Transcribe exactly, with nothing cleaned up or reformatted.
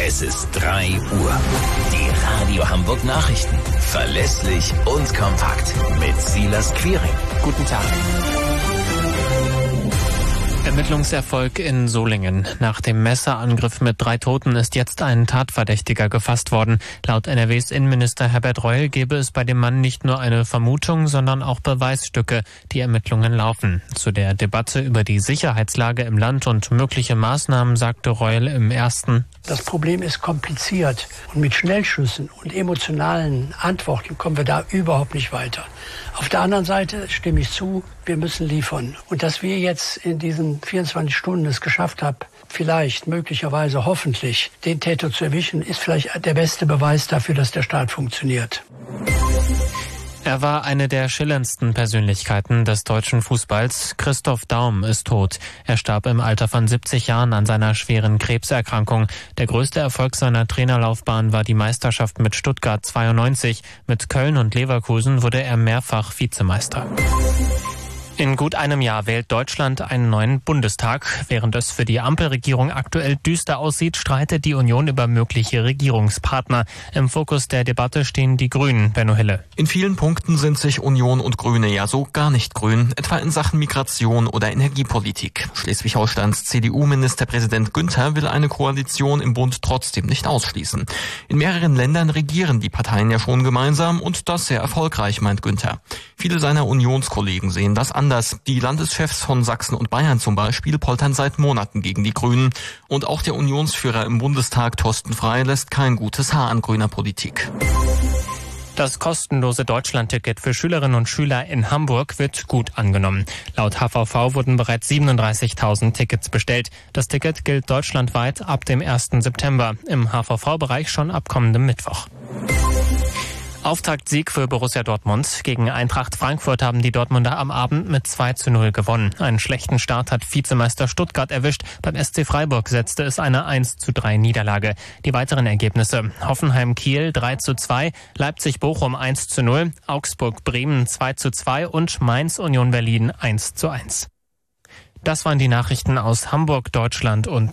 Es ist drei Uhr. Die Radio Hamburg Nachrichten. Verlässlich und kompakt. Mit Silas Quiring. Guten Tag. Ermittlungserfolg in Solingen. Nach dem Messerangriff mit drei Toten ist jetzt ein Tatverdächtiger gefasst worden. Laut N R Ws Innenminister Herbert Reul gebe es bei dem Mann nicht nur eine Vermutung, sondern auch Beweisstücke. Die Ermittlungen laufen. Zu der Debatte über die Sicherheitslage im Land und mögliche Maßnahmen sagte Reul im ersten: Das Problem ist kompliziert und mit Schnellschüssen und emotionalen Antworten kommen wir da überhaupt nicht weiter. Auf der anderen Seite stimme ich zu, wir müssen liefern. Und dass wir jetzt in diesen vierundzwanzig Stunden es geschafft haben, vielleicht, möglicherweise, hoffentlich, den Täter zu erwischen, ist vielleicht der beste Beweis dafür, dass der Staat funktioniert. Er war eine der schillerndsten Persönlichkeiten des deutschen Fußballs. Christoph Daum ist tot. Er starb im Alter von siebzig Jahren an seiner schweren Krebserkrankung. Der größte Erfolg seiner Trainerlaufbahn war die Meisterschaft mit Stuttgart zweiundneunzig. Mit Köln und Leverkusen wurde er mehrfach Vizemeister. In gut einem Jahr wählt Deutschland einen neuen Bundestag. Während es für die Ampelregierung aktuell düster aussieht, streitet die Union über mögliche Regierungspartner. Im Fokus der Debatte stehen die Grünen. Benno Hille. In vielen Punkten sind sich Union und Grüne ja so gar nicht grün, etwa in Sachen Migration oder Energiepolitik. Schleswig-Holsteins C D U-Ministerpräsident Günther will eine Koalition im Bund trotzdem nicht ausschließen. In mehreren Ländern regieren die Parteien ja schon gemeinsam und das sehr erfolgreich, meint Günther. Viele seiner Unionskollegen sehen das anders. Die Landeschefs von Sachsen und Bayern zum Beispiel poltern seit Monaten gegen die Grünen. Und auch der Unionsführer im Bundestag, Thorsten Frey, lässt kein gutes Haar an grüner Politik. Das kostenlose Deutschlandticket für Schülerinnen und Schüler in Hamburg wird gut angenommen. Laut H V V wurden bereits siebenunddreißigtausend Tickets bestellt. Das Ticket gilt deutschlandweit ab dem ersten September, im H V V-Bereich schon ab kommendem Mittwoch. Auftaktsieg für Borussia Dortmund. Gegen Eintracht Frankfurt haben die Dortmunder am Abend mit zwei zu null gewonnen. Einen schlechten Start hat Vizemeister Stuttgart erwischt. Beim S C Freiburg setzte es eine eins zu drei Niederlage. Die weiteren Ergebnisse: Hoffenheim-Kiel drei zu zwei, Leipzig-Bochum eins zu null, Augsburg-Bremen zwei zu zwei und Mainz-Union Berlin eins zu eins. Das waren die Nachrichten aus Hamburg, Deutschland und